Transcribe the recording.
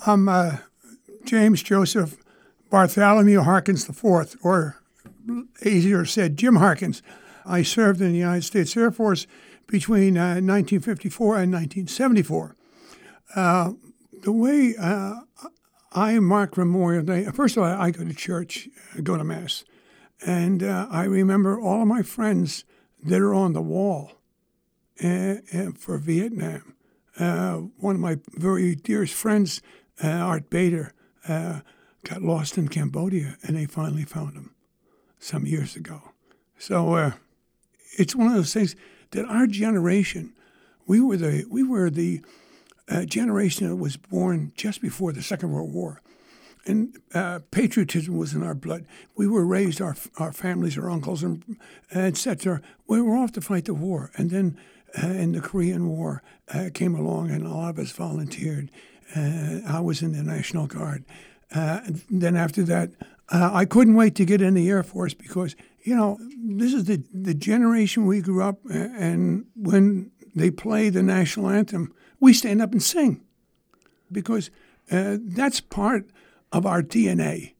I'm James Joseph Bartholomew Harkins IV, or easier said, Jim Harkins. I served in the United States Air Force between 1954 and 1974. The way I mark Memorial Day, first of all, I go to church, I go to Mass, and I remember all of my friends that are on the wall for Vietnam. One of my very dearest friends, Art Bader, got lost in Cambodia, and they finally found him some years ago. So it's one of those things that our generation, we were the generation that was born just before the Second World War. And patriotism was in our blood. We were raised, our families, our uncles, and et cetera, we were off to fight the war. And then in the Korean War came along, and a lot of us volunteered. I was in the National Guard. Then after that, I couldn't wait to get in the Air Force because, this is the generation we grew up, and when they play the national anthem, we stand up and sing because that's part of our DNA.